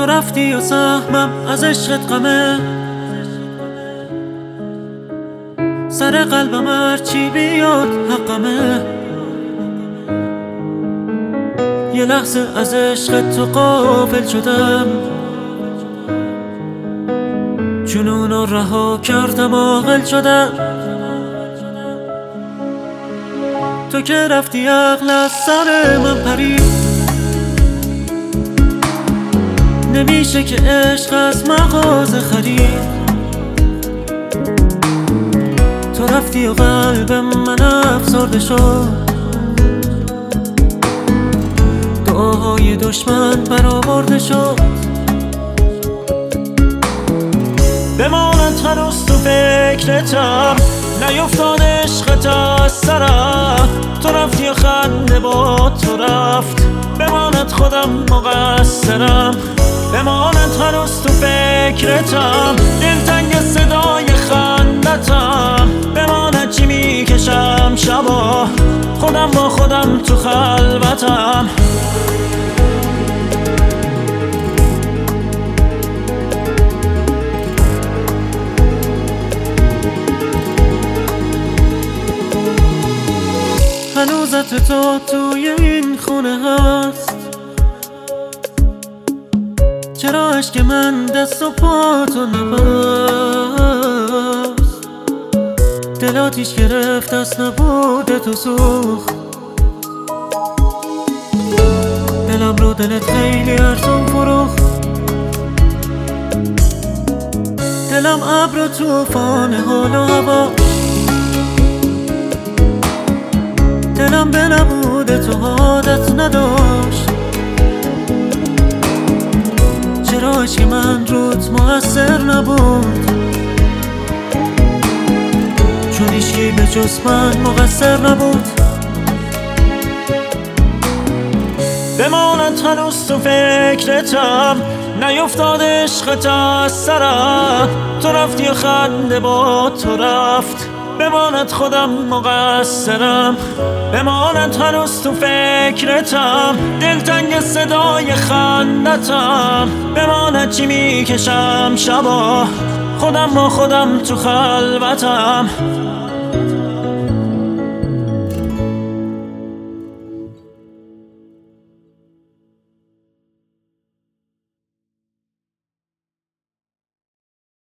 تو رفتی و سهمم از عشقت غمه، سر قلبم هرچی بیاد حقمه. یه لحظه از عشقت تو غافل شدم، جنون رو رها کردم عاقل شدم. تو که رفتی عقل از سر من پرید، نمیشه که عشق از مغازه خرید. تو رفتی و قلب من افسرده شد، دعاهای دشمن برآورده شد. بماند هنوز تو فکرتم، نیفتاد عشقت از سرم. تو رفتی و خنده با تو رفت، بماند خودم مقصرم. بماند هنوز تو فکرتم، دلتنگ صدای خندتم. بماند چی میکشم شبا، خودم با خودم تو خلوتم. هنوزت تو توی این خونه هست، چرا اشک من دست و پا تو نبست؟ دل آتیش گرفت از نبود تو سوخت، دلم رو دلت خیلی ارزون فروخت. دلم ابر و طوفان حال و هوا، دلم به نبود تو عادت نداشت. چرا عشق من روت مؤثر نبود؟ چون هیچی به جز من مقصر نبود. بماند هنوز تو فکرتم، نیفتاد عشقت از سرم. تو رفتی و خنده با تو رفت، بماند خودم مقصرم. بماند هنوز تو فکرتم، دلتنگ صدای خندتم. بماند چی میکشم شبا، خودم با خودم تو خلوتم.